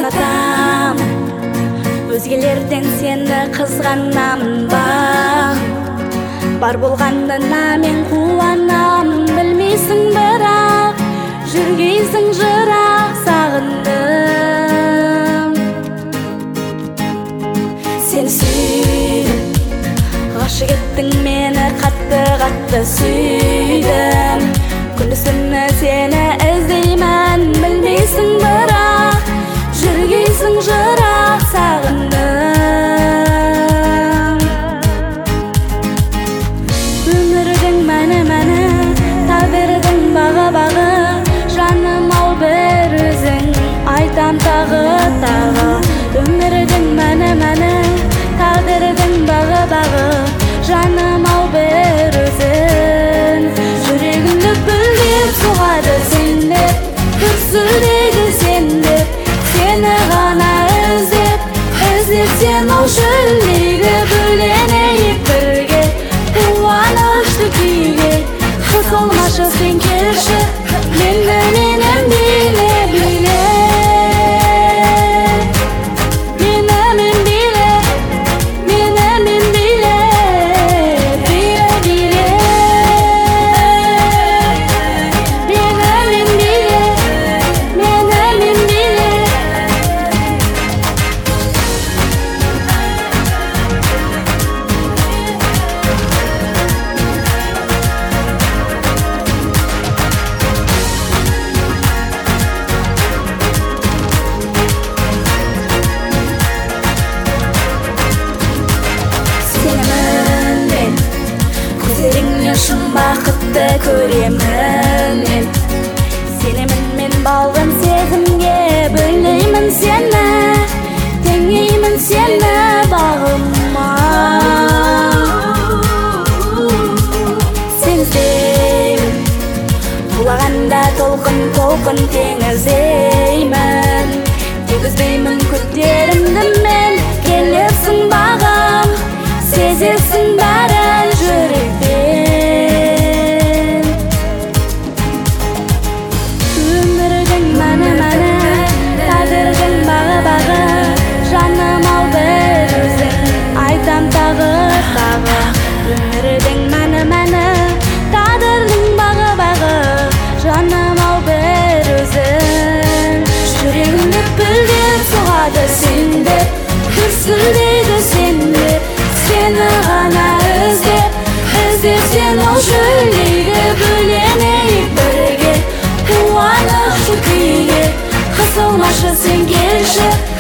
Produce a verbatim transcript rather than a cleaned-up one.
ұнатам, өзгелерден сені қызғанамын ба. Бар болғанына мен қуанамын, білмейсің бірақ жүргейсің жырақ, сағындым. Сен сүйдім, ғашық еттің мені, қатты-қатты сүйдім. Күндіз түні сені іздеймін, білмейсің бірақ жүргейсің жырақ, сағындым. Өмірдің мәні-мәні, тағдырдың бағы-бағы, жаным ау бір өзің, айтам тағы-тағы. Өмірдің мәні-мәні, тағдырдың бағы-бағы, жаным ау бір өзің. Жүрегімді бүлдеп соғады сен деп, дүрсілдейді сен деп, сені ғана іздеп, іздеп сен ол шөлдегі бөленейік бірге, қуанышты күйге. Қысылмашы сен келші, мені менің биле, биле. Шын бақытты көремін мен, сенемін мен балғын сезімге, бөлеймін сені, теңеймін сені бағыма. Сен іздеймін, құлағанда толқын-толқын теңіздеймін, тегізбеймін көтерімді мен, келерсің бағым, сезесің бәрін жүректе. Өмірдің мәні-мәні, тағдырдың бағы-бағы, жаным ау бір өзің. Жүрегімді бүлдеп соғады сен деп, дүрсілдейді сен деп, сені ғана іздеп, іздеп сен ол шөлдегі бөленейік бірге, қуанышты күйге. Қысылмашы сен келші,